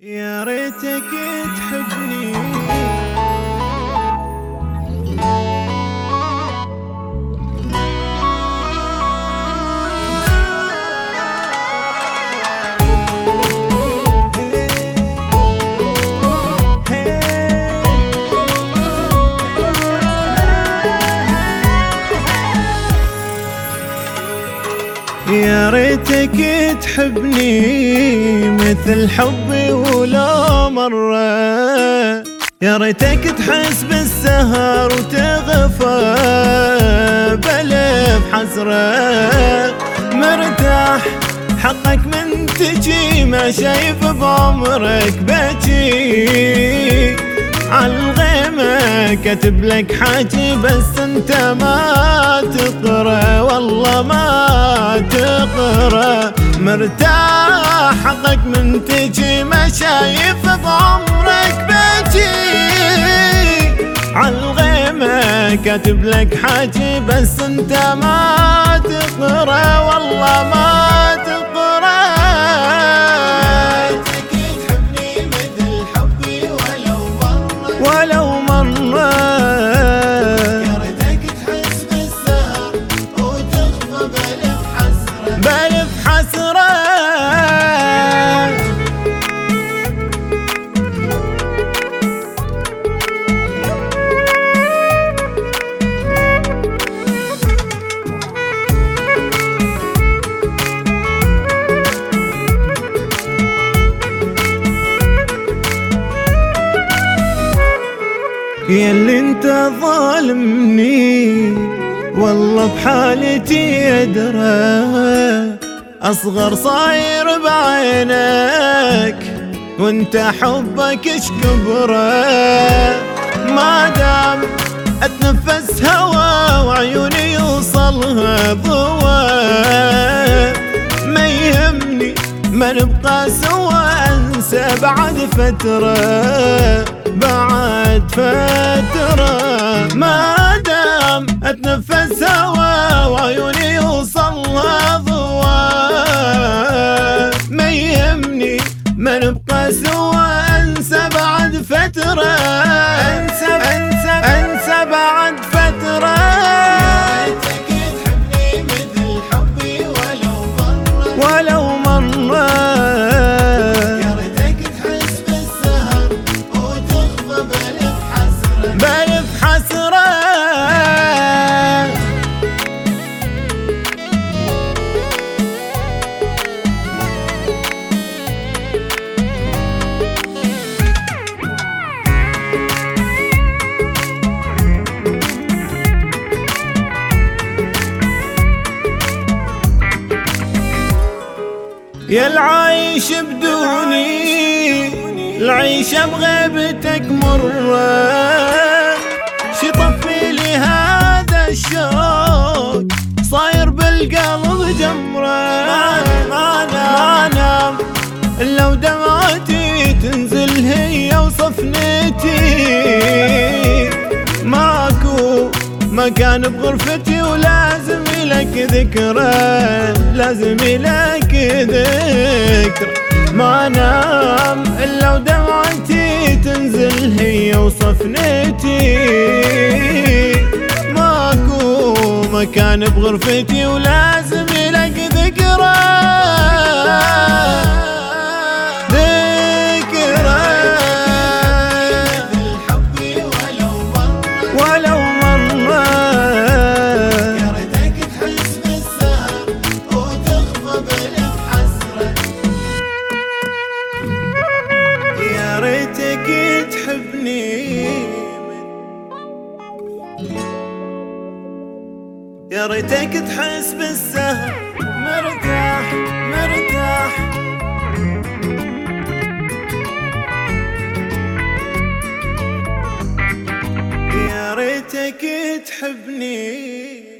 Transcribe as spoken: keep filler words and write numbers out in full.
يا ريتك تحبني يا ريتك تحبني مثل حبي ولو مرة، يا ريتك تحس بالسهر وتغفى بألف حسرة. مرتاح حقك من تجي، ما شايف بعمرك بجي عالغيمة كاتب لك حاجي بس انت ما تقرا، والله ما تقرا. مرتاح حقك من تجي، ما شايف بعمرك بجي عالغيمة كاتب لك حاجي بس انت ما تقرا، والله ما تقرا. ولو مرة يا ريتك تحس بالسهر وتغفى بألف حسرة بألف حسرة. يا اللي انت ظالمني والله بحالتي ادرى، اصغر صاير بعينك وانت حبك ايش كبره. ما دام اتنفس هوا وعيوني يوصلها ضوى، ما يهمني ما نبقى سوا، انسى بعد فتره بعد فترة. ما دام اتنفس هوا وعيوني يوصلها ضوى، ما يهمني ما نبقى سوا، انسى بعد فترة، انسى انسى انسى بعد فترة. يا ريتك تحبني مثل حبي ولو مرة، ولو مرة يا ريتك تحس بالسهر وتغفى بألف حسرة بألف حسرة. يا العايش بدوني العيشة بغيبتك مرة، شي طفي لي هذا الشوق صاير بالقلب جمرة. ما انام لو دمعتي تنزل هي وصفنتي، ماكو مكان بغرفتي ولازم لك ذكرى، لازم لك ذكرى. ما نام الا ودمعتي تنزل هي وصفنتي، ماكو مكان بغرفتي ولازم لك ذكرى، ذكرى. مثل حبي ولو مرة، ولو مرة يا ريتك تحس بالسهر وتغفى بألف حسرة. يا ريتك تحبني يا ريتك تحس بالسهر مرتاح مرتاح. يا ريتك تحبني